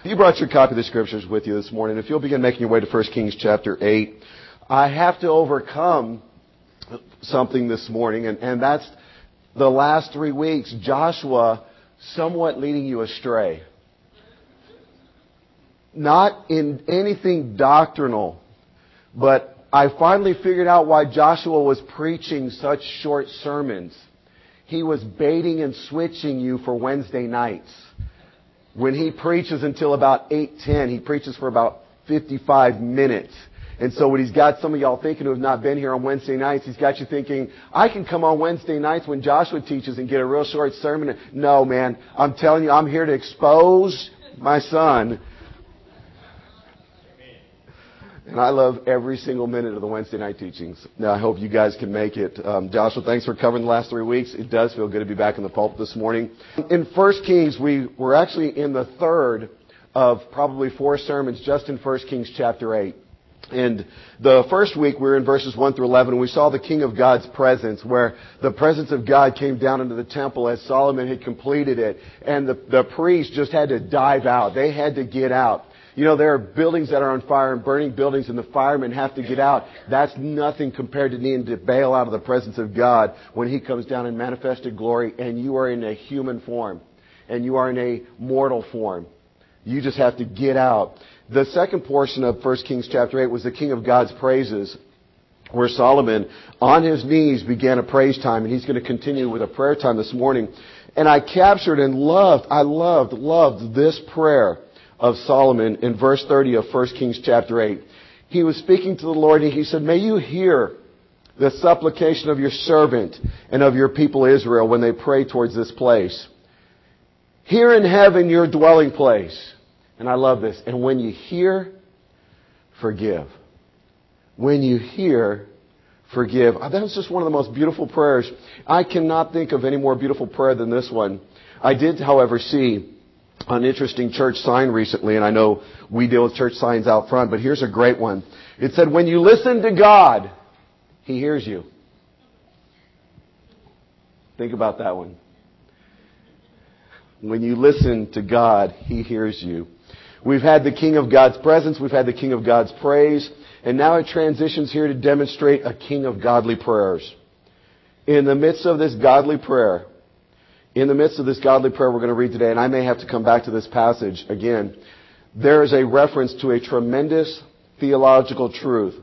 You brought your copy of the Scriptures with you this morning. If you'll begin making your way to 1 Kings chapter 8, I have to overcome something this morning, and that's the last 3 weeks, Joshua somewhat leading you astray. Not in anything doctrinal, but I finally figured out why Joshua was preaching such short sermons. He was baiting and switching you for Wednesday nights. When he preaches until about 8:10, he preaches for about 55 minutes. And so when he's got some of y'all thinking who have not been here on Wednesday nights, he's got you thinking, I can come on Wednesday nights when Joshua teaches and get a real short sermon. No, man, I'm telling you, I'm here to expose my son. And I love every single minute of the Wednesday night teachings. Now, I hope you guys can make it. Joshua, thanks for covering the last 3 weeks. It does feel good to be back in the pulpit this morning. In 1 Kings, we were actually in the third of probably 4 sermons just in 1 Kings chapter 8. And the first week we were in verses 1 through 11, and we saw the King of God's presence, where the presence of God came down into the temple as Solomon had completed it. And the priests just had to dive out. They had to get out. You know, there are buildings that are on fire and burning buildings, and the firemen have to get out. That's nothing compared to needing to bail out of the presence of God when He comes down in manifested glory and you are in a human form and you are in a mortal form. You just have to get out. The second portion of 1 Kings chapter 8 was the King of God's praises, where Solomon, on his knees, began a praise time, and he's going to continue with a prayer time this morning. And I captured and loved this prayer of Solomon in verse 30 of 1 Kings chapter 8. He was speaking to the Lord, and he said, may you hear the supplication of your servant and of your people Israel when they pray towards this place. Here in heaven, your dwelling place. And I love this. And when you hear, forgive. When you hear, forgive. That was just one of the most beautiful prayers. I cannot think of any more beautiful prayer than this one. I did, however, see an interesting church sign recently, and I know we deal with church signs out front, but here's a great one. It said, when you listen to God, He hears you. Think about that one. When you listen to God, He hears you. We've had the King of God's presence. We've had the King of God's praise. And now it transitions here to demonstrate a king of godly prayers. In the midst of this godly prayer, we're going to read today, and I may have to come back to this passage again, there is a reference to a tremendous theological truth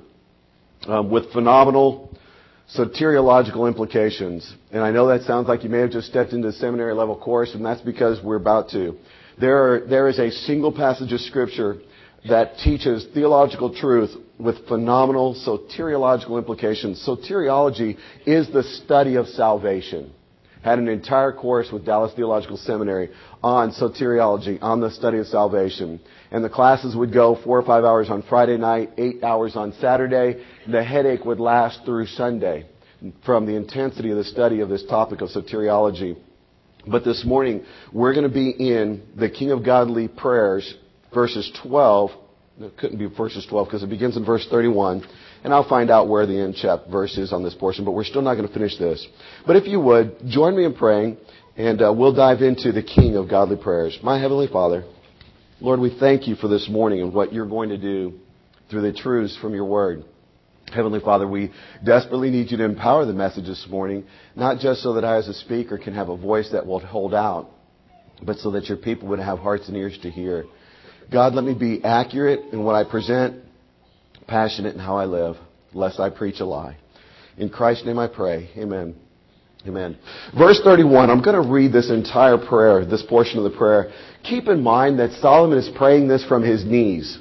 with phenomenal soteriological implications. And I know that sounds like you may have just stepped into a seminary level course, and that's because we're about to. There is a single passage of Scripture that teaches theological truth with phenomenal soteriological implications. Soteriology is the study of salvation. Had an entire course with Dallas Theological Seminary on soteriology, on the study of salvation. And the classes would go 4 or 5 hours on Friday night, 8 hours on Saturday. The headache would last through Sunday from the intensity of the study of this topic of soteriology. But this morning, we're going to be in the King of Godly Prayers, verses 12. It couldn't be verses 12 because it begins in verse 31. And I'll find out where the end verse is on this portion, but we're still not going to finish this. But if you would, join me in praying, and we'll dive into the King of Godly Prayers. My Heavenly Father, Lord, we thank You for this morning and what You're going to do through the truths from Your Word. Heavenly Father, we desperately need You to empower the message this morning, not just so that I as a speaker can have a voice that will hold out, but so that Your people would have hearts and ears to hear. God, let me be accurate in what I present, passionate in how I live, lest I preach a lie. In Christ's name I pray. Amen. Amen. Verse 31, I'm going to read this entire prayer, this portion of the prayer. Keep in mind that Solomon is praying this from his knees.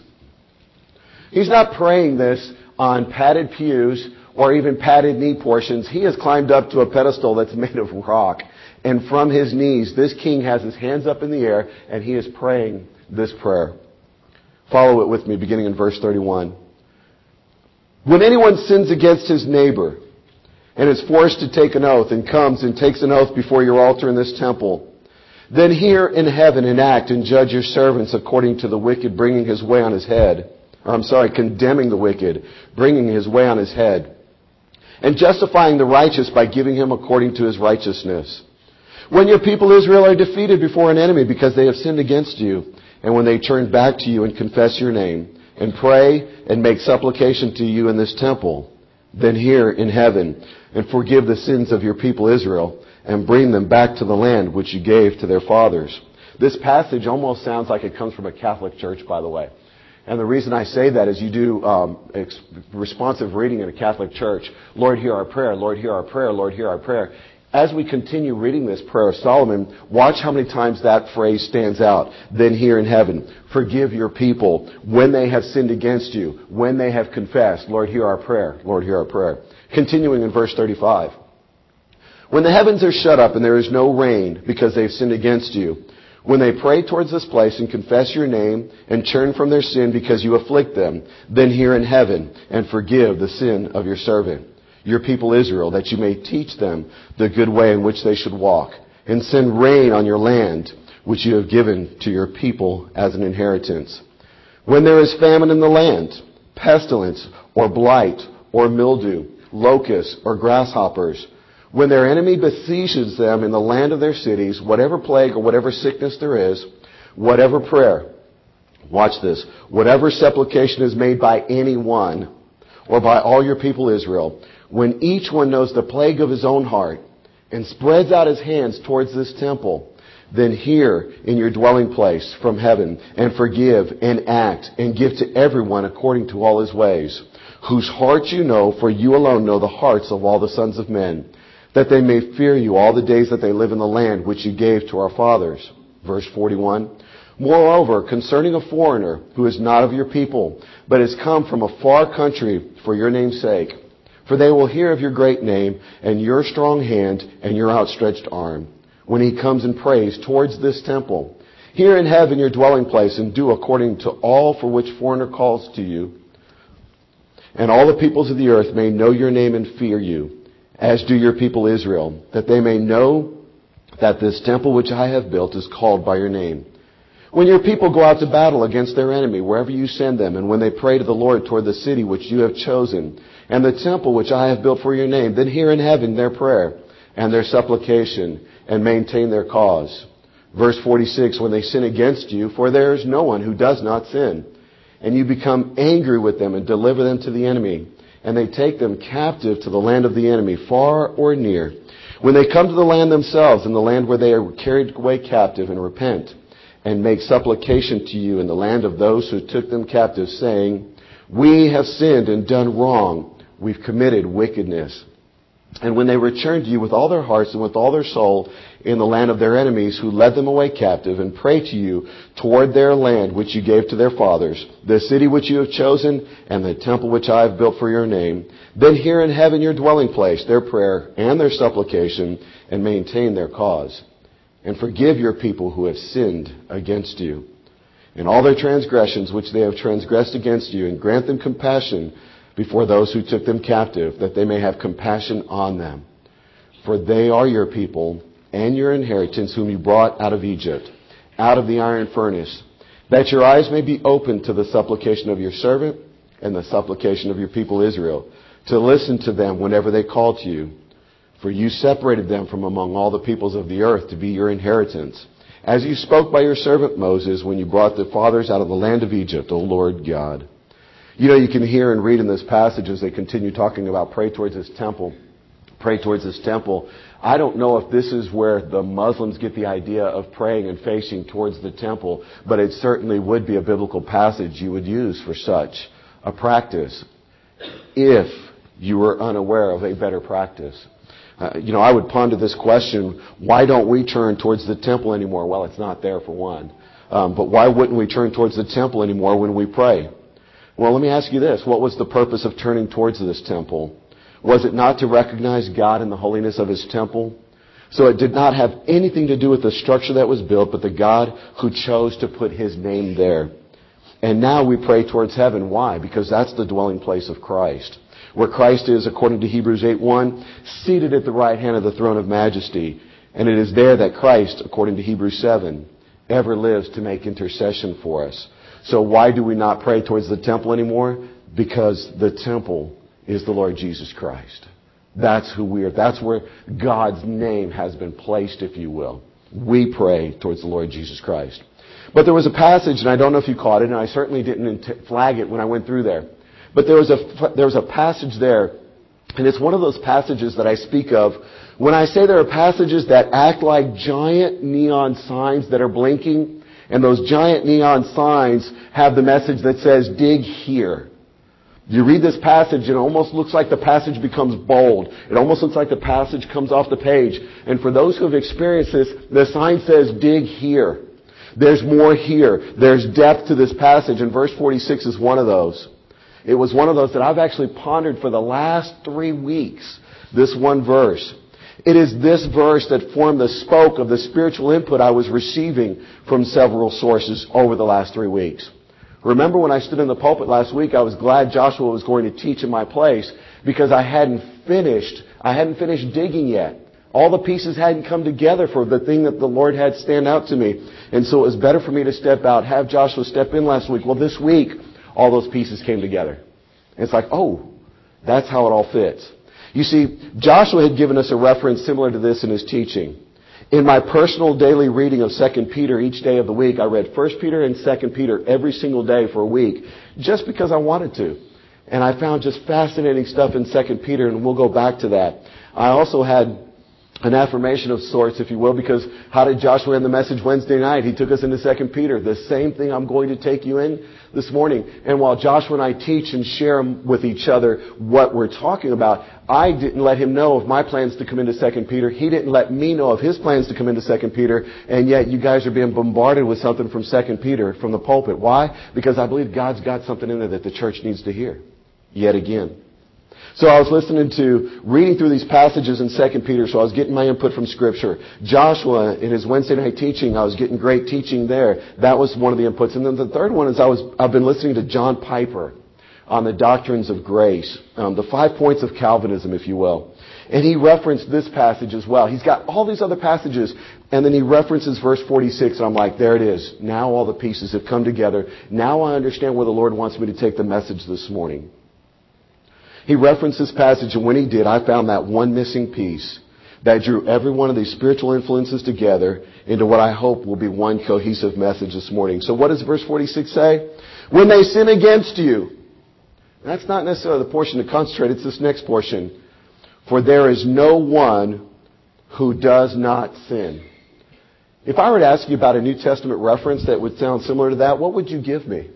He's not praying this on padded pews or even padded knee portions. He has climbed up to a pedestal that's made of rock. And from his knees, this king has his hands up in the air and he is praying this prayer. Follow it with me, beginning in verse 31. When anyone sins against his neighbor and is forced to take an oath and comes and takes an oath before your altar in this temple, then hear in heaven and act and judge your servants according to the wicked bringing his way on his head. Condemning the wicked, bringing his way on his head, and justifying the righteous by giving him according to his righteousness. When your people Israel are defeated before an enemy because they have sinned against you, And when they turn back to you and confess your name, and pray and make supplication to you in this temple, then hear in heaven and forgive the sins of your people Israel, and bring them back to the land which you gave to their fathers. This passage almost sounds like it comes from a Catholic church, by the way. And the reason I say that is you do responsive reading in a Catholic church. Lord, hear our prayer. Lord, hear our prayer. Lord, hear our prayer. As we continue reading this prayer of Solomon, watch how many times that phrase stands out. Then hear in heaven, forgive your people when they have sinned against you, when they have confessed. Lord, hear our prayer. Lord, hear our prayer. Continuing in verse 35. When the heavens are shut up and there is no rain because they've sinned against you, when they pray towards this place and confess your name and turn from their sin because you afflict them, then hear in heaven and forgive the sin of your servant, your people Israel, that you may teach them the good way in which they should walk, and send rain on your land, which you have given to your people as an inheritance. When there is famine in the land, pestilence or blight or mildew, locusts or grasshoppers, when their enemy besieges them in the land of their cities, whatever plague or whatever sickness there is, whatever prayer, watch this, whatever supplication is made by anyone or by all your people Israel, when each one knows the plague of his own heart and spreads out his hands towards this temple, then hear in your dwelling place from heaven and forgive and act and give to everyone according to all his ways, whose hearts you know, for you alone know the hearts of all the sons of men, that they may fear you all the days that they live in the land which you gave to our fathers. Verse 41. Moreover, concerning a foreigner who is not of your people, but has come from a far country for your name's sake, for they will hear of your great name and your strong hand and your outstretched arm, when he comes and prays towards this temple. Hear in heaven your dwelling place, and do according to all for which foreigner calls to you, and all the peoples of the earth may know your name and fear you, as do your people Israel, that they may know that this temple which I have built is called by your name. When your people go out to battle against their enemy, wherever you send them, and when they pray to the Lord toward the city which you have chosen, and the temple which I have built for your name, then hear in heaven their prayer and their supplication, and maintain their cause. Verse 46, when they sin against you, for there is no one who does not sin, and you become angry with them and deliver them to the enemy, and they take them captive to the land of the enemy, far or near. When they come to the land themselves, in the land where they are carried away captive, and repent, and make supplication to you in the land of those who took them captive, saying, we have sinned and done wrong, we've committed wickedness. And when they return to you with all their hearts and with all their soul in the land of their enemies who led them away captive, and pray to you toward their land which you gave to their fathers, the city which you have chosen, and the temple which I have built for your name, then hear in heaven your dwelling place, their prayer and their supplication, and maintain their cause. And forgive your people who have sinned against you, and all their transgressions which they have transgressed against you, and grant them compassion before those who took them captive, that they may have compassion on them. For they are your people and your inheritance, whom you brought out of Egypt, out of the iron furnace, that your eyes may be opened to the supplication of your servant and the supplication of your people Israel, to listen to them whenever they call to you. For you separated them from among all the peoples of the earth to be your inheritance, as you spoke by your servant Moses when you brought the fathers out of the land of Egypt, O Lord God. You know, you can hear and read in this passage as they continue talking about pray towards this temple. Pray towards this temple. I don't know if this is where the Muslims get the idea of praying and facing towards the temple, but it certainly would be a biblical passage you would use for such a practice if you were unaware of a better practice. I would ponder this question, why don't we turn towards the temple anymore? Well, it's not there for one. But why wouldn't we turn towards the temple anymore when we pray? Well, let me ask you this. What was the purpose of turning towards this temple? Was it not to recognize God in the holiness of His temple? So it did not have anything to do with the structure that was built, but the God who chose to put His name there. And now we pray towards heaven. Why? Because that's the dwelling place of Christ. Where Christ is, according to Hebrews 8:1, seated at the right hand of the throne of majesty. And it is there that Christ, according to Hebrews 7, ever lives to make intercession for us. So why do we not pray towards the temple anymore? Because the temple is the Lord Jesus Christ. That's who we are. That's where God's name has been placed, if you will. We pray towards the Lord Jesus Christ. But there was a passage, and I don't know if you caught it, and I certainly didn't flag it when I went through there. But there was a passage there, and it's one of those passages that I speak of when I say there are passages that act like giant neon signs that are blinking, and those giant neon signs have the message that says, dig here. You read this passage, and it almost looks like the passage becomes bold. It almost looks like the passage comes off the page. And for those who have experienced this, the sign says, dig here. There's more here. There's depth to this passage, and verse 46 is one of those. It was one of those that I've actually pondered for the last 3 weeks, this one verse. It is this verse that formed the spoke of the spiritual input I was receiving from several sources over the last 3 weeks. Remember when I stood in the pulpit last week, I was glad Joshua was going to teach in my place because I hadn't finished digging yet. All the pieces hadn't come together for the thing that the Lord had stand out to me. And so it was better for me to step out, have Joshua step in last week. Well, this week, all those pieces came together. And it's like, oh, that's how it all fits. You see, Joshua had given us a reference similar to this in his teaching. In my personal daily reading of 2 Peter each day of the week, I read 1 Peter and 2 Peter every single day for a week, just because I wanted to. And I found just fascinating stuff in 2 Peter, and we'll go back to that. I also had an affirmation of sorts, if you will, because how did Joshua end the message Wednesday night? He took us into 2 Peter. The same thing I'm going to take you in this morning. And while Joshua and I teach and share with each other what we're talking about, I didn't let him know of my plans to come into 2 Peter. He didn't let me know of his plans to come into 2 Peter. And yet you guys are being bombarded with something from 2 Peter from the pulpit. Why? Because I believe God's got something in there that the church needs to hear. Yet again. So I was reading through these passages in 2 Peter, so I was getting my input from Scripture. Joshua, in his Wednesday night teaching, I was getting great teaching there. That was one of the inputs. And then the third one is I've been listening to John Piper on the doctrines of grace, the 5 points of Calvinism, if you will. And he referenced this passage as well. He's got all these other passages, and then he references verse 46, and I'm like, there it is. Now all the pieces have come together. Now I understand where the Lord wants me to take the message this morning. He referenced this passage, and when he did, I found that one missing piece that drew every one of these spiritual influences together into what I hope will be one cohesive message this morning. So what does verse 46 say? When they sin against you. That's not necessarily the portion to concentrate, it's this next portion. For there is no one who does not sin. If I were to ask you about a New Testament reference that would sound similar to that, what would you give me?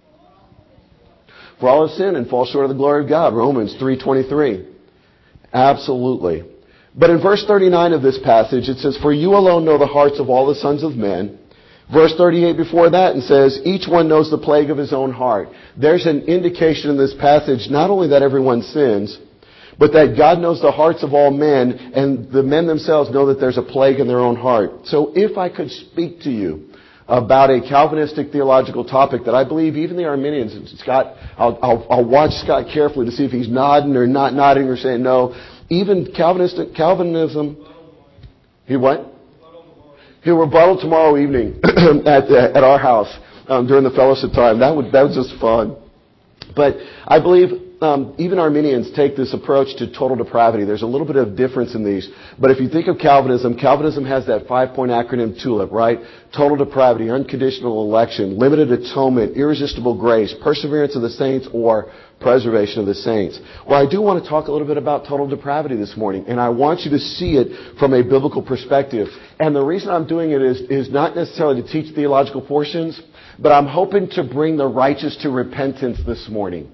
For all have sinned and fall short of the glory of God. Romans 3:23. Absolutely. But in verse 39 of this passage, it says, for you alone know the hearts of all the sons of men. Verse 38 before that, and says, each one knows the plague of his own heart. There's an indication in this passage, not only that everyone sins, but that God knows the hearts of all men, and the men themselves know that there's a plague in their own heart. So if I could speak to you about a Calvinistic theological topic that I believe even the Arminians, and Scott, I'll watch Scott carefully to see if he's nodding or not nodding or saying no. Even Calvinism, he what? He'll rebuttal tomorrow evening at our house during the fellowship time. That was just fun. But I believe even Arminians take this approach to total depravity. There's a little bit of difference in these. But if you think of Calvinism, Calvinism has that 5-point acronym TULIP, right? Total depravity, unconditional election, limited atonement, irresistible grace, perseverance of the saints, or preservation of the saints. Well, I do want to talk a little bit about total depravity this morning, and I want you to see it from a biblical perspective. And the reason I'm doing it is not necessarily to teach theological portions, but I'm hoping to bring the righteous to repentance this morning.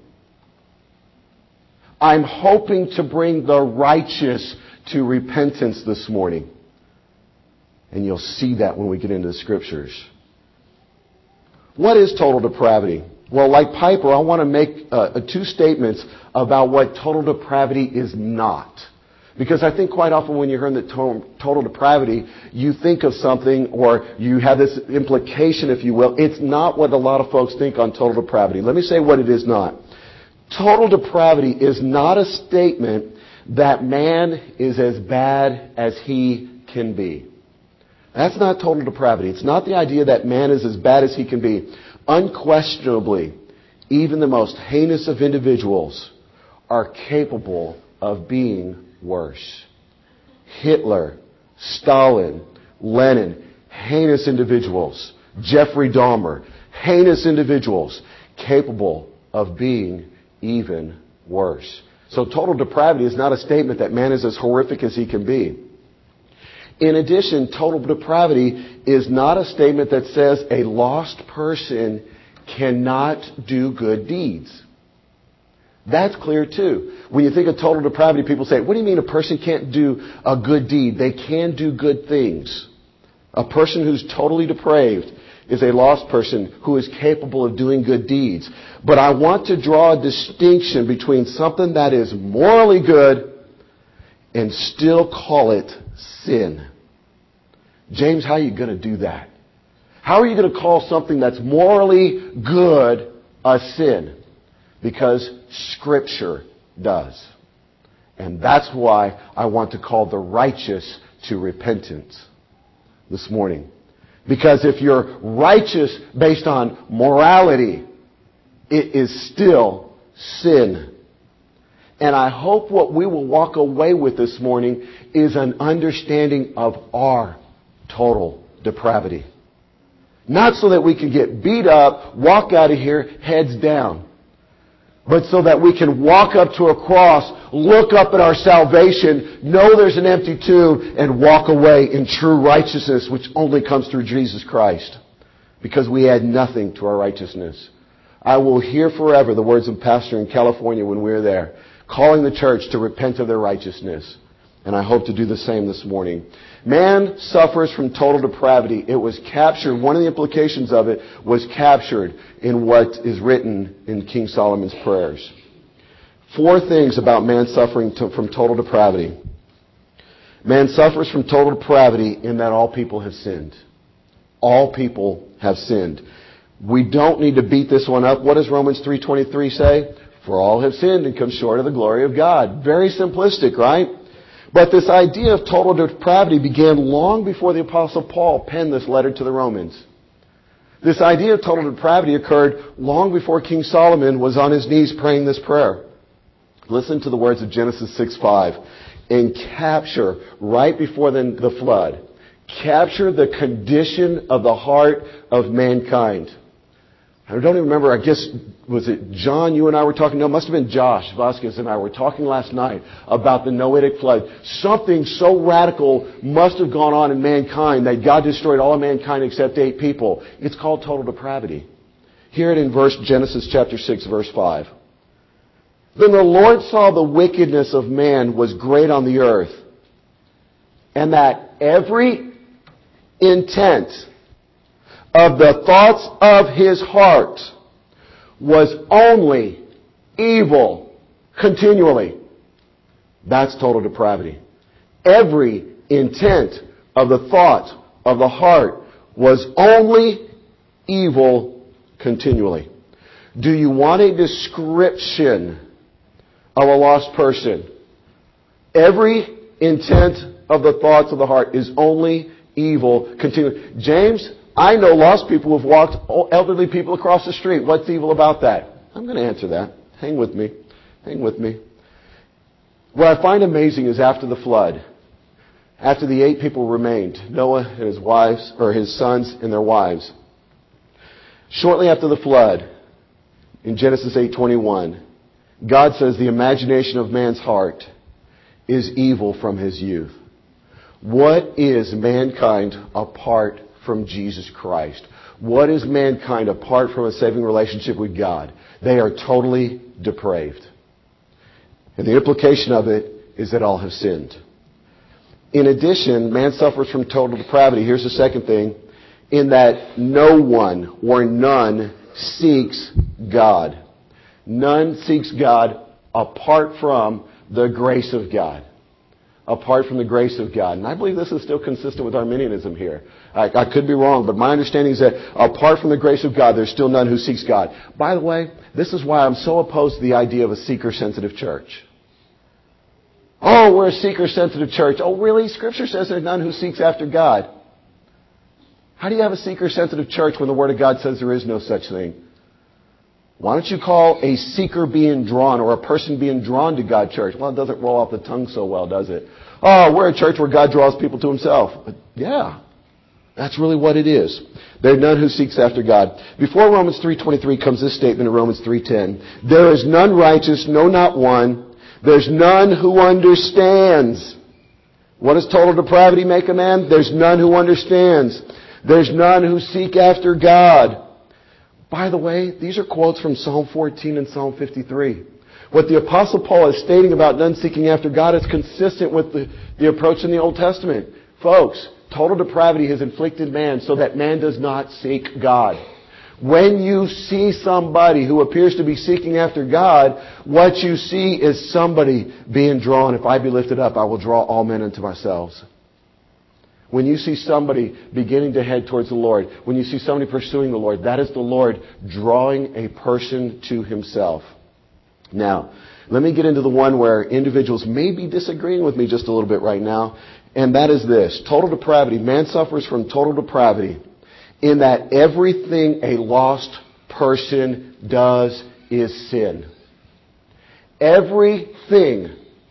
I'm hoping to bring the righteous to repentance this morning. And you'll see that when we get into the Scriptures. What is total depravity? Well, like Piper, I want to make 2 statements about what total depravity is not. Because I think quite often when you hear the term total depravity, you think of something, or you have this implication, if you will. It's not what a lot of folks think on total depravity. Let me say what it is not. Total depravity is not a statement that man is as bad as he can be. That's not total depravity. It's not the idea that man is as bad as he can be. Unquestionably, even the most heinous of individuals are capable of being worse. Hitler, Stalin, Lenin, heinous individuals. Jeffrey Dahmer, heinous individuals capable of being even worse. So total depravity is not a statement that man is as horrific as he can be. In addition, total depravity is not a statement that says a lost person cannot do good deeds. That's clear too. When you think of total depravity, people say, what do you mean a person can't do a good deed? They can do good things. A person who's totally depraved is a lost person who is capable of doing good deeds. But I want to draw a distinction between something that is morally good and still call it sin. James, how are you going to do that? How are you going to call something that's morally good a sin? Because Scripture does. And that's why I want to call the righteous to repentance this morning. Because if you're righteous based on morality, it is still sin. And I hope what we will walk away with this morning is an understanding of our total depravity. Not so that we can get beat up, walk out of here, heads down. But so that we can walk up to a cross, look up at our salvation, know there's an empty tomb, and walk away in true righteousness, which only comes through Jesus Christ. Because we add nothing to our righteousness. I will hear forever the words of Pastor in California when we were there, calling the church to repent of their righteousness. And I hope to do the same this morning. Man suffers from total depravity. It was captured. One of the implications of it was captured in what is written in King Solomon's prayers. 4 things about man suffering from total depravity. Man suffers from total depravity in that all people have sinned. All people have sinned. We don't need to beat this one up. What does Romans 3:23 say? For all have sinned and come short of the glory of God. Very simplistic, right? But this idea of total depravity began long before the Apostle Paul penned this letter to the Romans. This idea of total depravity occurred long before King Solomon was on his knees praying this prayer. Listen to the words of Genesis 6:5 and capture, right before the flood, capture the condition of the heart of mankind. I don't even remember, I guess, was it John, you and I were talking? No, it must have been Josh Vasquez and I were talking last night about the Noahic flood. Something so radical must have gone on in mankind that God destroyed all of mankind except 8 people. It's called total depravity. Hear it in Genesis chapter 6, verse 5. Then the Lord saw the wickedness of man was great on the earth, and that every intent of the thoughts of his heart was only evil continually. That's total depravity. Every intent of the thought of the heart was only evil continually. Do you want a description of a lost person? Every intent of the thoughts of the heart is only evil continually. James, I know lost people who have walked elderly people across the street. What's evil about that? I'm going to answer that. Hang with me. Hang with me. What I find amazing is after the flood, after the 8 people remained, Noah and his wives, or his sons and their wives, shortly after the flood, in Genesis 8:21, God says the imagination of man's heart is evil from his youth. What is mankind apart from Jesus Christ? What is mankind apart from a saving relationship with God? They are totally depraved. And the implication of it is that all have sinned. In addition, man suffers from total depravity. Here's the second thing. In that no one or none seeks God. None seeks God apart from the grace of God. Apart from the grace of God. And I believe this is still consistent with Arminianism here. I could be wrong, but my understanding is that apart from the grace of God, there's still none who seeks God. By the way, this is why I'm so opposed to the idea of a seeker-sensitive church. Oh, we're a seeker-sensitive church. Oh, really? Scripture says there's none who seeks after God. How do you have a seeker-sensitive church when the Word of God says there is no such thing? Why don't you call a seeker being drawn or a person being drawn to God church? Well, it doesn't roll off the tongue so well, does it? Oh, we're a church where God draws people to Himself. But yeah. That's really what it is. There's none who seeks after God. Before Romans 3:23 comes this statement in Romans 3:10. There is none righteous, no, not one. There's none who understands. What does total depravity make a man? There's none who understands. There's none who seek after God. By the way, these are quotes from Psalm 14 and Psalm 53. What the Apostle Paul is stating about none seeking after God is consistent with the approach in the Old Testament. Folks, total depravity has inflicted man so that man does not seek God. When you see somebody who appears to be seeking after God, what you see is somebody being drawn. If I be lifted up, I will draw all men unto myself. When you see somebody beginning to head towards the Lord, when you see somebody pursuing the Lord, that is the Lord drawing a person to Himself. Now, let me get into the one where individuals may be disagreeing with me just a little bit right now, and that is this. Total depravity. Man suffers from total depravity in that everything a lost person does is sin. Everything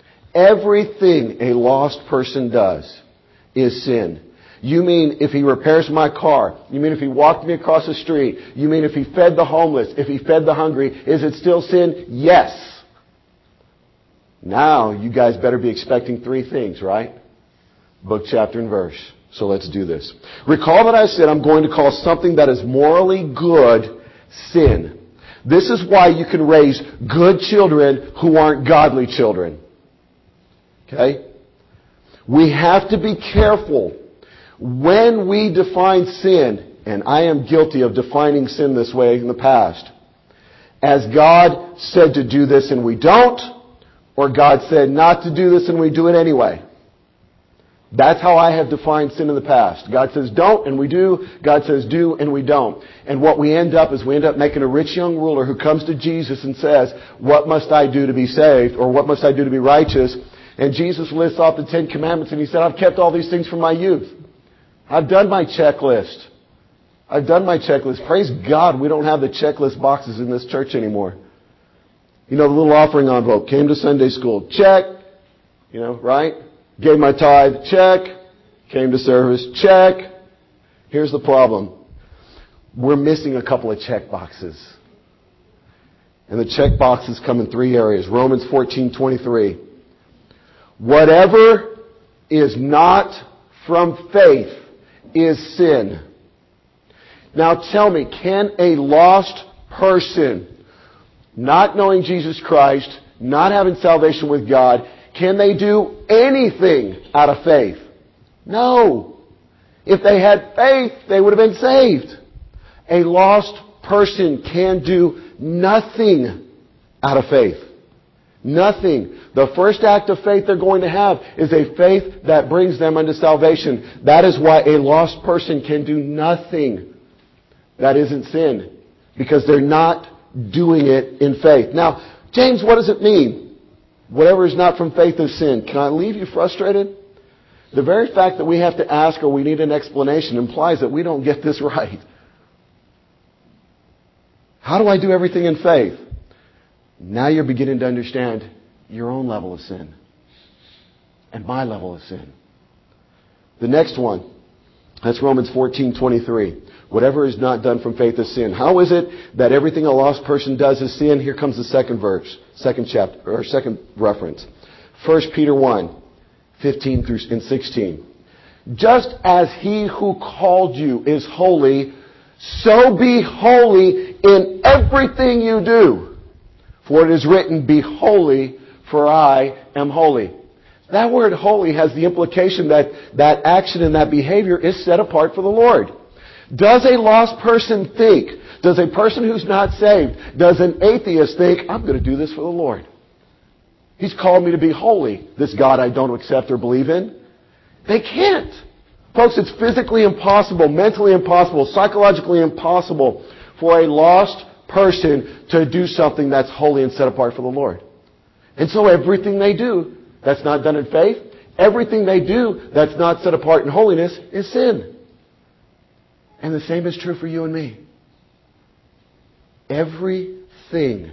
a lost person does is sin. You mean if he repairs my car? You mean if he walked me across the street? You mean if he fed the homeless? If he fed the hungry? Is it still sin? Yes. Now, you guys better be expecting three things, right? Book, chapter, and verse. So let's do this. Recall that I said I'm going to call something that is morally good sin. This is why you can raise good children who aren't godly children. Okay? We have to be careful when we define sin, and I am guilty of defining sin this way in the past, as God said to do this and we don't, or God said not to do this and we do it anyway. That's how I have defined sin in the past. God says don't and we do. God says do and we don't. And what we end up is we end up making a rich young ruler who comes to Jesus and says, what must I do to be saved? Or what must I do to be righteous? And Jesus lists off the 10 Commandments and He said, I've kept all these things from my youth. I've done my checklist. Praise God we don't have the checklist boxes in this church anymore. You know, the little offering envelope. Came to Sunday school. Check. You know, right? Gave my tithe. Check. Came to service. Check. Here's the problem. We're missing a couple of check boxes. And the check boxes come in three areas. Romans 14:23. Whatever is not from faith is sin. Now tell me, can a lost person, not knowing Jesus Christ, not having salvation with God, can they do anything out of faith? No. If they had faith, they would have been saved. A lost person can do nothing out of faith. Nothing. The first act of faith they're going to have is a faith that brings them unto salvation. That is why a lost person can do nothing that isn't sin, because they're not doing it in faith. Now, James, what does it mean? Whatever is not from faith is sin. Can I leave you frustrated? The very fact that we have to ask or we need an explanation implies that we don't get this right. How do I do everything in faith? Now you're beginning to understand your own level of sin and my level of sin. The next one, that's Romans 14:23. Whatever is not done from faith is sin. How is it that everything a lost person does is sin? Here comes the second verse, second chapter, or second reference. 1 Peter 1:15 through 16. Just as He who called you is holy, so be holy in everything you do. For it is written, be holy, for I am holy. That word holy has the implication that that action and that behavior is set apart for the Lord. Does a lost person think, does a person who's not saved, does an atheist think, I'm going to do this for the Lord? He's called me to be holy, this God I don't accept or believe in. They can't. Folks, it's physically impossible, mentally impossible, psychologically impossible for a lost person to do something that's holy and set apart for the Lord. And so everything they do that's not done in faith, everything they do that's not set apart in holiness is sin. And the same is true for you and me. Everything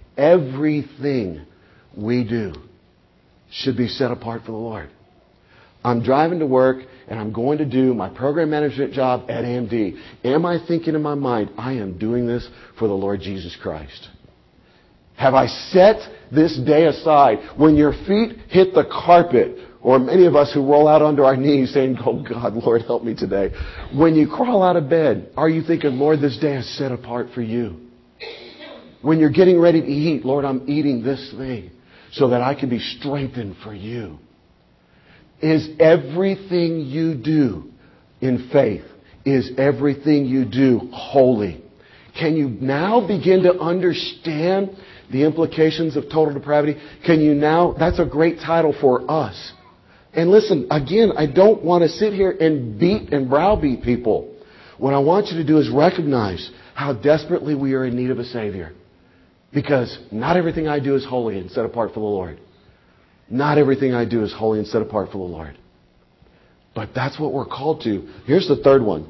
we do should be set apart for the Lord. I'm driving to work and I'm going to do my program management job at AMD. Am I thinking in my mind, I am doing this for the Lord Jesus Christ? Have I set this day aside when your feet hit the carpet, or many of us who roll out onto our knees saying, oh God, Lord, help me today. When you crawl out of bed, are you thinking, Lord, this day is set apart for you? When you're getting ready to eat, Lord, I'm eating this thing so that I can be strengthened for you. Is everything you do in faith, is everything you do holy? Can you now begin to understand the implications of total depravity? Can you now, that's a great title for us. And listen, again, I don't want to sit here and beat and browbeat people. What I want you to do is recognize how desperately we are in need of a Savior. Because not everything I do is holy and set apart for the Lord. Not everything I do is holy and set apart for the Lord. But that's what we're called to. Here's the third one.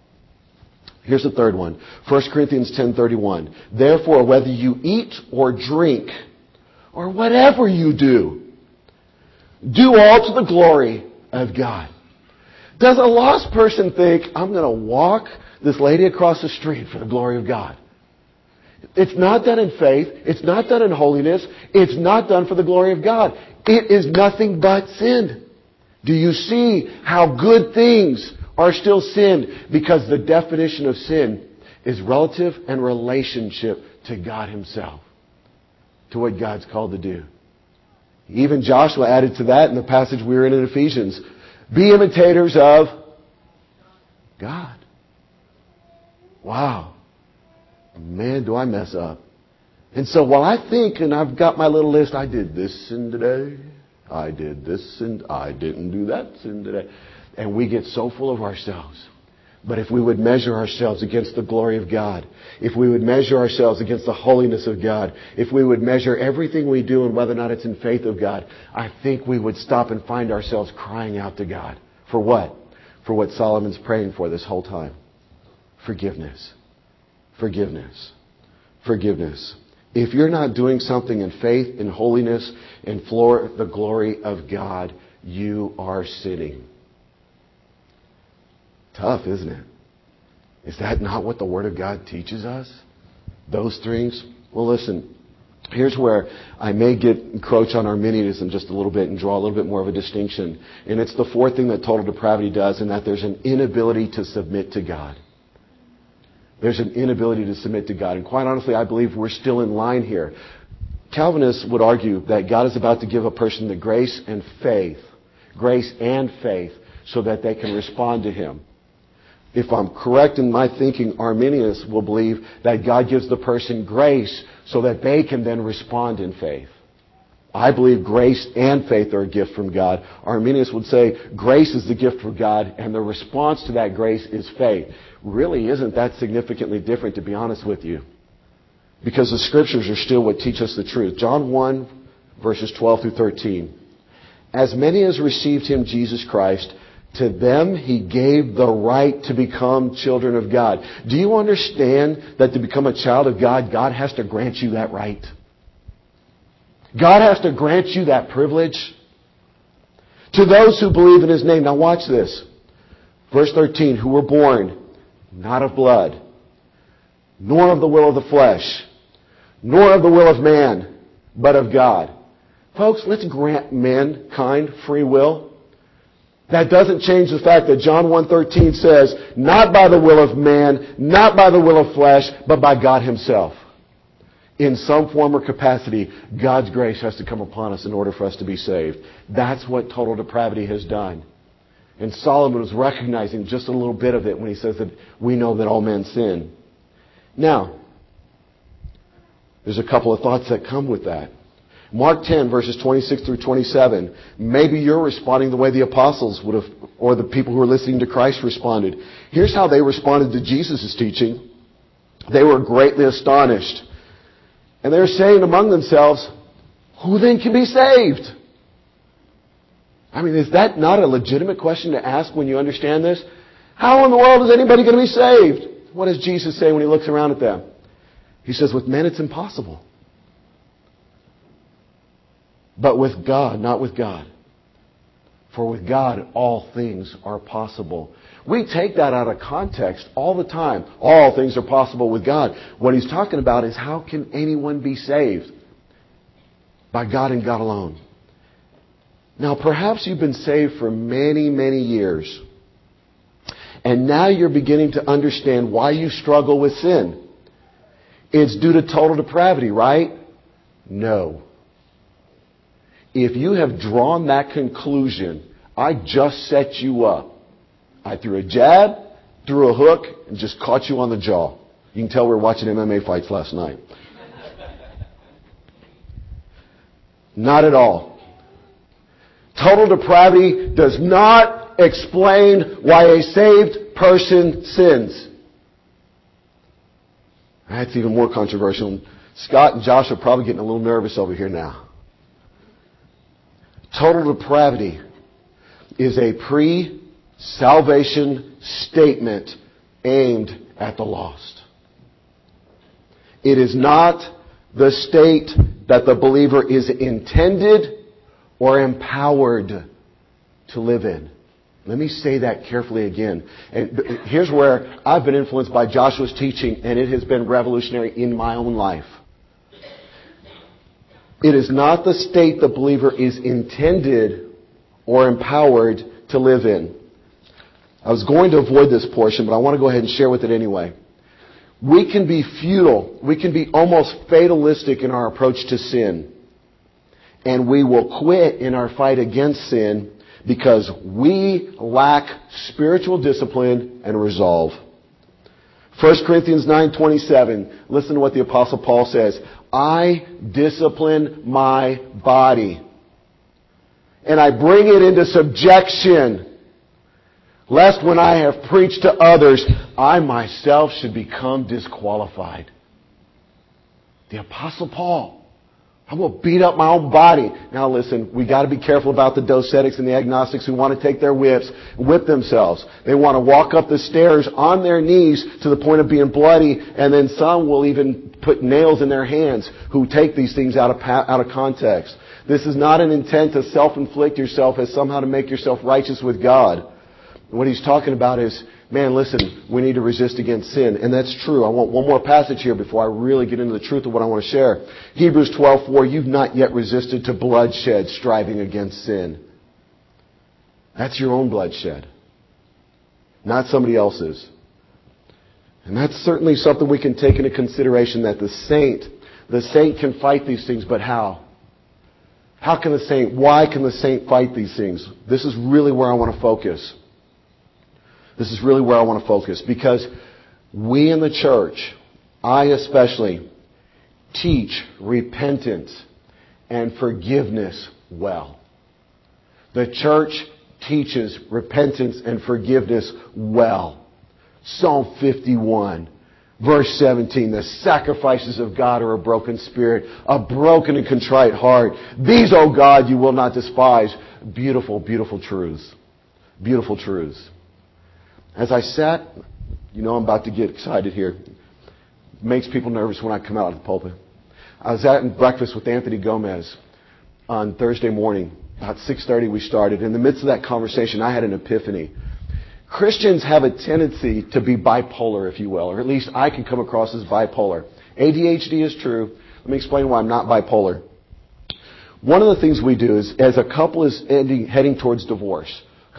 1 Corinthians 10:31. Therefore, whether you eat or drink or whatever you do all to the glory of God. Does a lost person think, I'm going to walk this lady across the street for the glory of God? It's not done in faith. It's not done in holiness. It's not done for the glory of God. It is nothing but sin. Do you see how good things are still sin? Because the definition of sin is relative and relationship to God Himself, to what God's called to do. Even Joshua added to that in the passage we were in Ephesians. Be imitators of God. Wow. Man, do I mess up. And so while I think, and I've got my little list, I did this sin today, I did this sin, I didn't do that sin today. And we get so full of ourselves. But if we would measure ourselves against the glory of God, if we would measure ourselves against the holiness of God, if we would measure everything we do and whether or not it's in faith of God, I think we would stop and find ourselves crying out to God. For what? For what Solomon's praying for this whole time. Forgiveness. Forgiveness. Forgiveness. If you're not doing something in faith, in holiness, and for the glory of God, you are sinning. Tough, isn't it? Is that not what the Word of God teaches us? Those things? Well, listen, here's where I may encroach on Arminianism just a little bit and draw a little bit more of a distinction. And it's the fourth thing that total depravity does, in that there's an inability to submit to God. There's an inability to submit to God. And quite honestly, I believe we're still in line here. Calvinists would argue that God is about to give a person the grace and faith, so that they can respond to Him. If I'm correct in my thinking, Arminians will believe that God gives the person grace so that they can then respond in faith. I believe grace and faith are a gift from God. Arminians would say grace is the gift from God and the response to that grace is faith. Really isn't that significantly different, to be honest with you. Because the Scriptures are still what teach us the truth. John 1, verses 12 through 13. As many as received Him, Jesus Christ, to them He gave the right to become children of God. Do you understand that to become a child of God, God has to grant you that right? God has to grant you that privilege. To those who believe in His name. Now watch this. Verse 13. Who were born not of blood, nor of the will of the flesh, nor of the will of man, but of God. Folks, let's grant mankind free will. That doesn't change the fact that John 1:13 says, not by the will of man, not by the will of flesh, but by God Himself. In some form or capacity, God's grace has to come upon us in order for us to be saved. That's what total depravity has done. And Solomon was recognizing just a little bit of it when he says that we know that all men sin. Now, there's a couple of thoughts that come with that. Mark 10, verses 26 through 27. Maybe you're responding the way the apostles would have, or the people who were listening to Christ responded. Here's how they responded to Jesus' teaching. They were greatly astonished. And they were saying among themselves, who then can be saved? I mean, is that not a legitimate question to ask when you understand this? How in the world is anybody going to be saved? What does Jesus say when He looks around at them? He says, with men it's impossible. But with God, not with God. For with God, all things are possible. We take that out of context all the time. All things are possible with God. What he's talking about is how can anyone be saved? By God and God alone. Now, perhaps you've been saved for many, many years. And now you're beginning to understand why you struggle with sin. It's due to total depravity, right? No. If you have drawn that conclusion, I just set you up. I threw a jab, threw a hook, and just caught you on the jaw. You can tell we were watching MMA fights last night. Not at all. Total depravity does not explain why a saved person sins. That's even more controversial. Scott and Josh are probably getting a little nervous over here now. Total depravity is a pre-salvation statement aimed at the lost. It is not the state that the believer is intended or empowered to live in. Let me say that carefully again. And here's where I've been influenced by Joshua's teaching, and it has been revolutionary in my own life. It is not the state the believer is intended or empowered to live in. I was going to avoid this portion, but I want to go ahead and share with it anyway. We can be futile. We can be almost fatalistic in our approach to sin. And we will quit in our fight against sin because we lack spiritual discipline and resolve. 1 Corinthians 9:27. Listen to what the Apostle Paul says. I discipline my body, and I bring it into subjection, lest when I have preached to others, I myself should become disqualified. The Apostle Paul. I will beat up my own body. Now listen, we got to be careful about the docetics and the agnostics who want to take their whips and whip themselves. They want to walk up the stairs on their knees to the point of being bloody, and then some will even put nails in their hands who take these things out of context. This is not an intent to self-inflict yourself as somehow to make yourself righteous with God. What he's talking about is, man, listen, we need to resist against sin. And that's true. I want one more passage here before I really get into the truth of what I want to share. Hebrews 12:4, you've not yet resisted to bloodshed, striving against sin. That's your own bloodshed, not somebody else's. And that's certainly something we can take into consideration, that the saint can fight these things, but how? Why can the saint fight these things? This is really where I want to focus. This is really where I want to focus, because we in the church, I especially, teach repentance and forgiveness well. The church teaches repentance and forgiveness well. Psalm 51, verse 17, the sacrifices of God are a broken spirit, a broken and contrite heart. These, O God, you will not despise. Beautiful, beautiful truths. Beautiful truths. As I sat, I'm about to get excited here. It makes people nervous when I come out of the pulpit. I was at breakfast with Anthony Gomez on Thursday morning. About 6:30 we started. In the midst of that conversation, I had an epiphany. Christians have a tendency to be bipolar, if you will, or at least I can come across as bipolar. ADHD is true. Let me explain why I'm not bipolar. One of the things we do is, as a couple is heading towards divorce,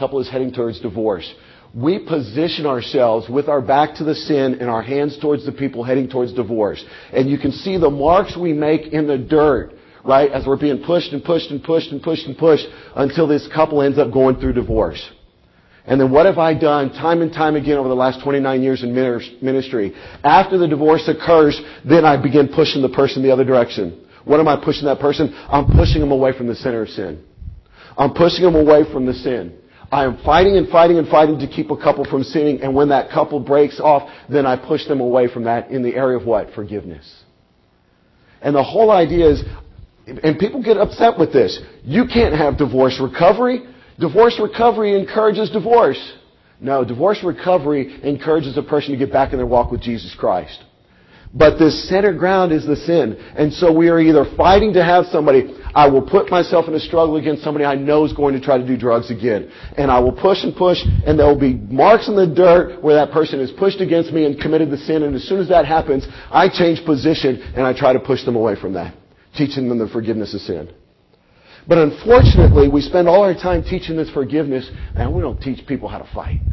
we position ourselves with our back to the sin and our hands towards the people heading towards divorce. And you can see the marks we make in the dirt, right, as we're being pushed and pushed and pushed and pushed and pushed until this couple ends up going through divorce. And then what have I done time and time again over the last 29 years in ministry? After the divorce occurs, then I begin pushing the person the other direction. What am I pushing that person? I'm pushing them away from the center of sin. I'm pushing them away from the sin. I am fighting and fighting and fighting to keep a couple from sinning, and when that couple breaks off, then I push them away from that in the area of what? Forgiveness. And the whole idea is, and people get upset with this, you can't have divorce recovery. Divorce recovery encourages divorce. No, divorce recovery encourages a person to get back in their walk with Jesus Christ. But this center ground is the sin. And so we are either fighting to have somebody, I will put myself in a struggle against somebody I know is going to try to do drugs again. And I will push and push, and there will be marks in the dirt where that person has pushed against me and committed the sin. And as soon as that happens, I change position and I try to push them away from that, teaching them the forgiveness of sin. But unfortunately, we spend all our time teaching this forgiveness, and we don't teach people how to fight.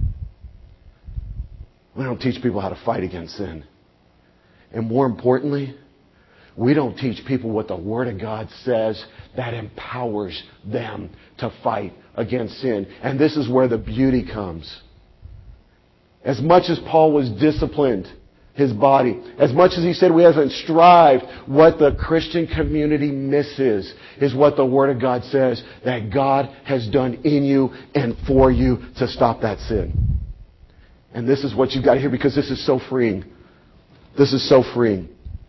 We don't teach people how to fight against sin. And more importantly, we don't teach people what the Word of God says that empowers them to fight against sin. And this is where the beauty comes. As much as Paul was disciplined, his body, as much as he said we haven't strived, what the Christian community misses is what the Word of God says, that God has done in you and for you to stop that sin. And this is what you've got to hear, because this is so freeing. This is so freeing.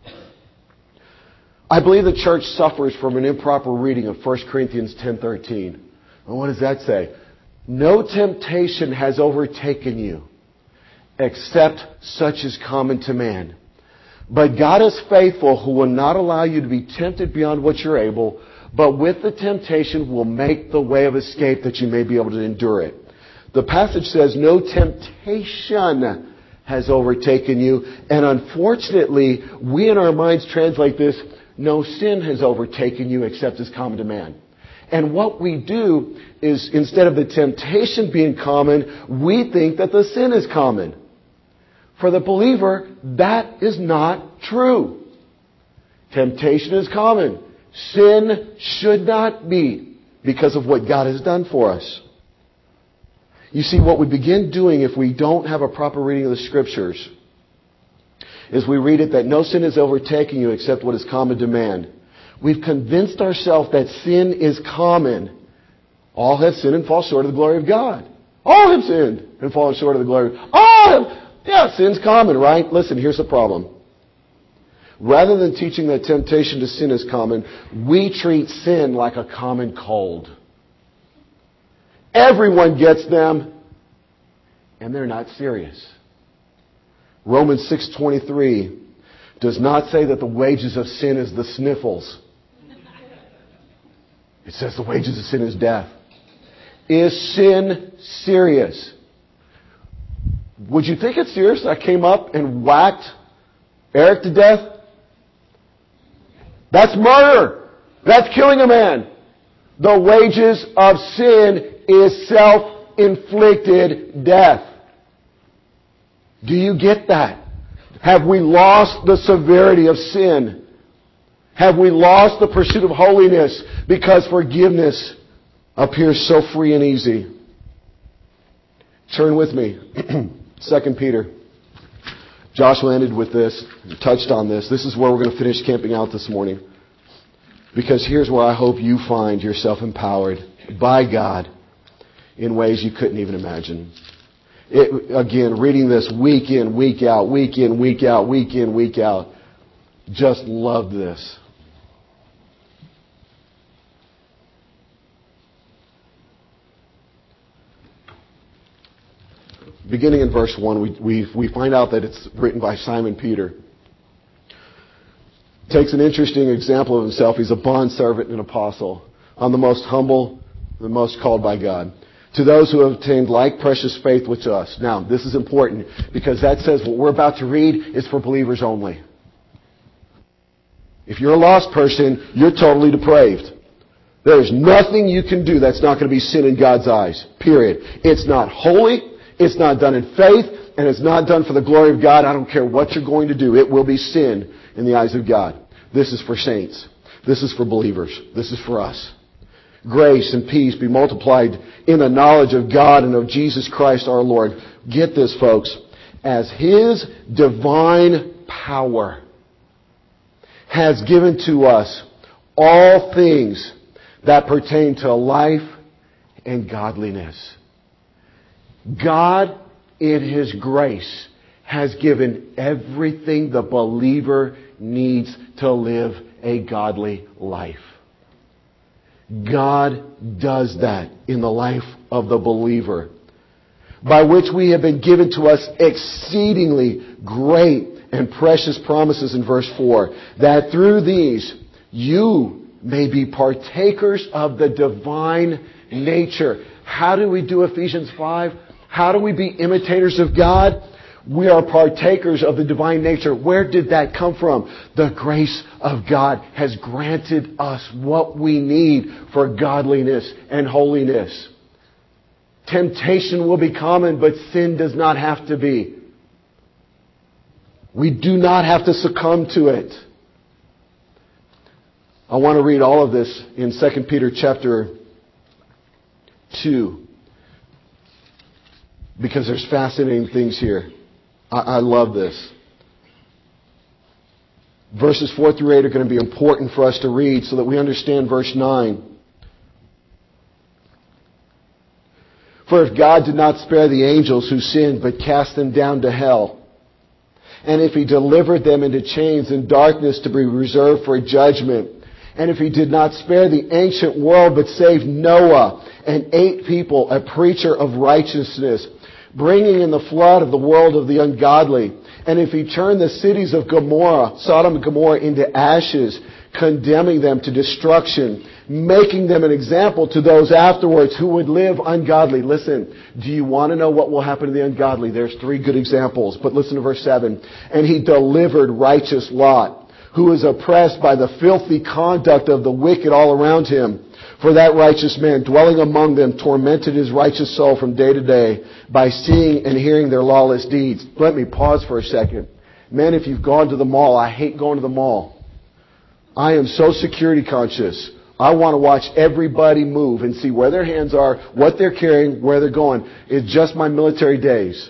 I believe the church suffers from an improper reading of 1 Corinthians 10:13. And what does that say? No temptation has overtaken you, except such is common to man. But God is faithful, who will not allow you to be tempted beyond what you're able, but with the temptation will make the way of escape that you may be able to endure it. The passage says, no temptation has overtaken you. And unfortunately, we in our minds translate this, no sin has overtaken you except as common to man. And what we do is, instead of the temptation being common, we think that the sin is common. For the believer, that is not true. Temptation is common. Sin should not be, because of what God has done for us. You see, what we begin doing if we don't have a proper reading of the Scriptures is we read it that no sin is overtaking you except what is common to man. We've convinced ourselves that sin is common. All have sinned and fall short of the glory of God. All have sinned and fallen short of the glory of God. Sin's common, right? Listen, here's the problem. Rather than teaching that temptation to sin is common, we treat sin like a common cold. Everyone gets them, and they're not serious. Romans 6:23 does not say that the wages of sin is the sniffles. It says the wages of sin is death. Is sin serious? Would you think it's serious I came up and whacked Eric to death? That's murder. That's killing a man. The wages of sin is self-inflicted death. Do you get that? Have we lost the severity of sin? Have we lost the pursuit of holiness because forgiveness appears so free and easy? Turn with me. 2 Peter. Joshua ended with this, touched on this. This is where we're going to finish camping out this morning. Because here's where I hope you find yourself empowered by God in ways you couldn't even imagine. Again, reading this week in, week out, week in, week out, week in, week out. Just love this. Beginning in verse 1, we find out that it's written by Simon Peter. Takes an interesting example of himself. He's a bondservant and an apostle. I'm the most humble, the most called by God. To those who have obtained like precious faith with us. Now, this is important because that says what we're about to read is for believers only. If you're a lost person, you're totally depraved. There's nothing you can do that's not going to be sin in God's eyes. Period. It's not holy. It's not done in faith. And it's not done for the glory of God. I don't care what you're going to do. It will be sin in the eyes of God. This is for saints. This is for believers. This is for us. Grace and peace be multiplied in the knowledge of God and of Jesus Christ our Lord. Get this, folks. As His divine power has given to us all things that pertain to life and godliness. God, in His grace, has given everything the believer needs to live a godly life. God does that in the life of the believer, by which we have been given to us exceedingly great and precious promises in verse 4, that through these you may be partakers of the divine nature. How do we do Ephesians 5? How do we be imitators of God? We are partakers of the divine nature. Where did that come from? The grace of God has granted us what we need for godliness and holiness. Temptation will be common, but sin does not have to be. We do not have to succumb to it. I want to read all of this in 2 Peter chapter 2, because there's fascinating things here. I love this. Verses 4 through 8 are going to be important for us to read so that we understand verse 9. For if God did not spare the angels who sinned, but cast them down to hell, and if He delivered them into chains and darkness to be reserved for judgment, and if He did not spare the ancient world, but saved Noah and 8 people, a preacher of righteousness, bringing in the flood of the world of the ungodly, and if He turned the cities of Sodom and Gomorrah into ashes, condemning them to destruction, making them an example to those afterwards who would live ungodly. Listen, do you want to know what will happen to the ungodly? There's 3 good examples, but listen to verse 7. And He delivered righteous Lot, who was oppressed by the filthy conduct of the wicked all around him. For that righteous man, dwelling among them, tormented his righteous soul from day to day by seeing and hearing their lawless deeds. Let me pause for a second. Men, if you've gone to the mall, I hate going to the mall. I am so security conscious. I want to watch everybody move and see where their hands are, what they're carrying, where they're going. It's just my military days.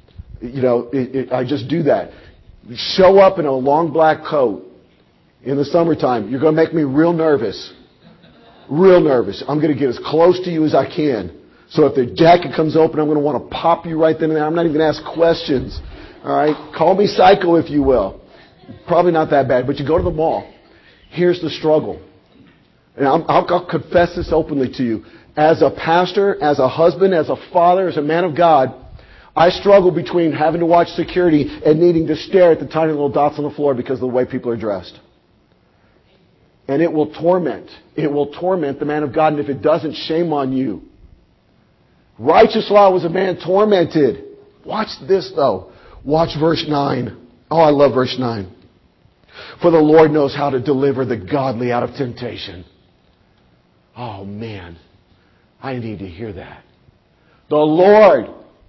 I just do that. Show up in a long black coat in the summertime. You're going to make me real nervous. Real nervous. I'm going to get as close to you as I can. So if the jacket comes open, I'm going to want to pop you right then and there. I'm not even going to ask questions. All right? Call me psycho if you will. Probably not that bad, but you go to the mall. Here's the struggle. And I'll confess this openly to you. As a pastor, as a husband, as a father, as a man of God, I struggle between having to watch security and needing to stare at the tiny little dots on the floor because of the way people are dressed. And it will torment. It will torment the man of God. And if it doesn't, shame on you. Righteous Lot was a man tormented. Watch this, though. Watch verse 9. Oh, I love verse 9. For the Lord knows how to deliver the godly out of temptation. Oh, man. I need to hear that. The Lord,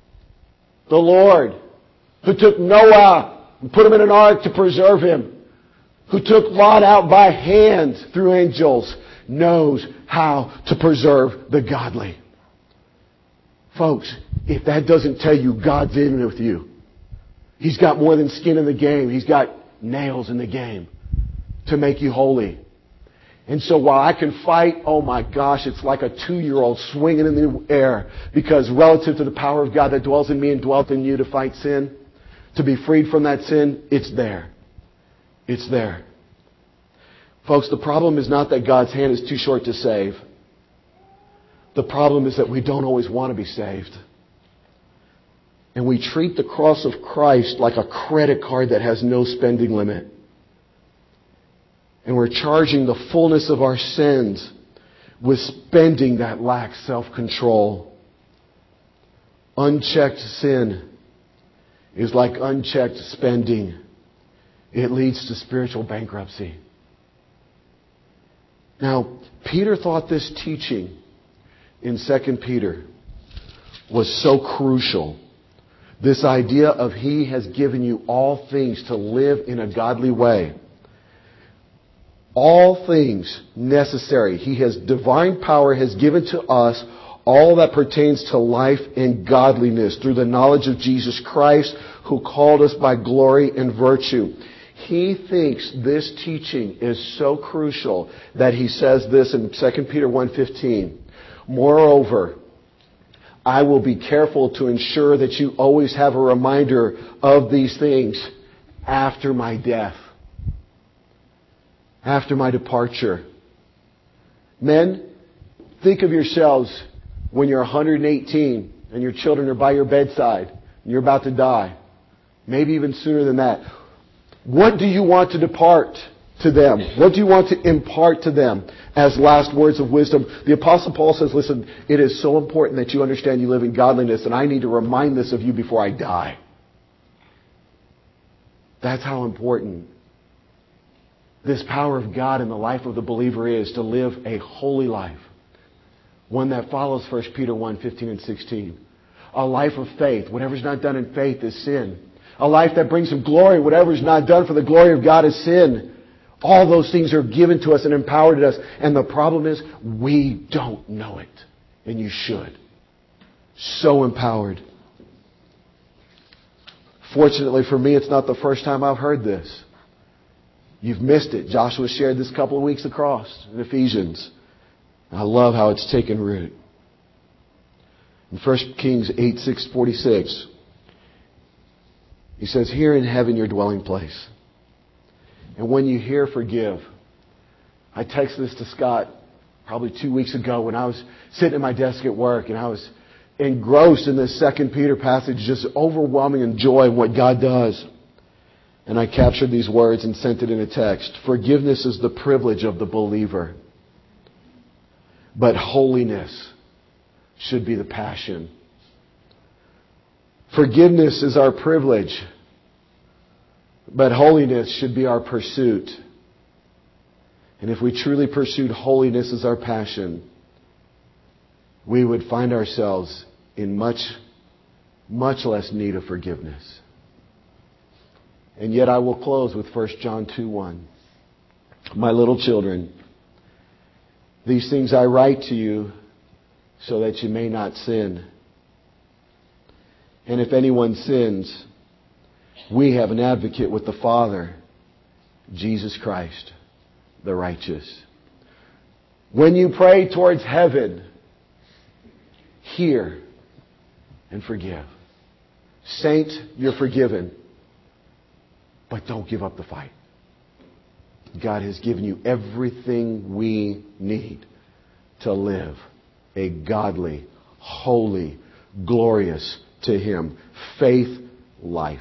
who took Noah and put him in an ark to preserve him, who took Lot out by hand through angels, knows how to preserve the godly. Folks, if that doesn't tell you God's in with you, He's got more than skin in the game. He's got nails in the game to make you holy. And so while I can fight, oh my gosh, it's like a 2-year-old swinging in the air, because relative to the power of God that dwells in me and dwelt in you to fight sin, to be freed from that sin, it's there. It's there. Folks, the problem is not that God's hand is too short to save. The problem is that we don't always want to be saved. And we treat the cross of Christ like a credit card that has no spending limit. And we're charging the fullness of our sins with spending that lacks self-control. Unchecked sin is like unchecked spending. It leads to spiritual bankruptcy. Now, Peter thought this teaching in 2 Peter was so crucial. This idea of He has given you all things to live in a godly way. All things necessary. He has divine power, has given to us all that pertains to life and godliness through the knowledge of Jesus Christ, who called us by glory and virtue. He thinks this teaching is so crucial that he says this in 2 Peter 1:15. Moreover, I will be careful to ensure that you always have a reminder of these things after my death, after my departure. Men, think of yourselves when you're 118 and your children are by your bedside and you're about to die. Maybe even sooner than that. What do you want to depart to them? What do you want to impart to them as last words of wisdom? The Apostle Paul says, listen, it is so important that you understand you live in godliness, and I need to remind this of you before I die. That's how important this power of God in the life of the believer is, to live a holy life. One that follows 1 Peter 1, 15 and 16. A life of faith. Whatever's not done in faith is sin. A life that brings Him glory. Whatever's not done for the glory of God is sin. All those things are given to us and empowered to us. And the problem is, we don't know it. And you should. So empowered. Fortunately for me, it's not the first time I've heard this. You've missed it. Joshua shared this a couple of weeks across in Ephesians. I love how it's taken root. In 1 Kings 8, 6, 46, he says, here in heaven your dwelling place. And when you hear, forgive. I texted this to Scott probably 2 weeks ago when I was sitting at my desk at work, and I was engrossed in this 2 Peter passage, just overwhelming in joy in what God does. And I captured these words and sent it in a text. Forgiveness is the privilege of the believer, but holiness should be the passion. Forgiveness is our privilege, but holiness should be our pursuit. And if we truly pursued holiness as our passion, we would find ourselves in much less need of forgiveness. And yet I will close with 1 John 2:1. My little children, these things I write to you so that you may not sin. And if anyone sins, we have an advocate with the Father, Jesus Christ, the righteous. When you pray towards heaven, hear and forgive. Saint, you're forgiven. But don't give up the fight. God has given you everything we need to live a godly, holy, glorious to Him faith life.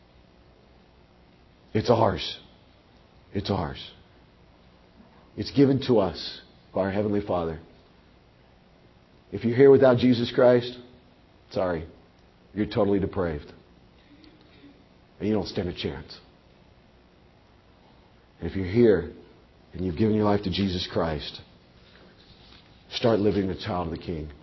It's ours. It's ours. It's given to us by our Heavenly Father. If you're here without Jesus Christ, sorry, you're totally depraved. And you don't stand a chance. And if you're here and you've given your life to Jesus Christ, start living a child of the King.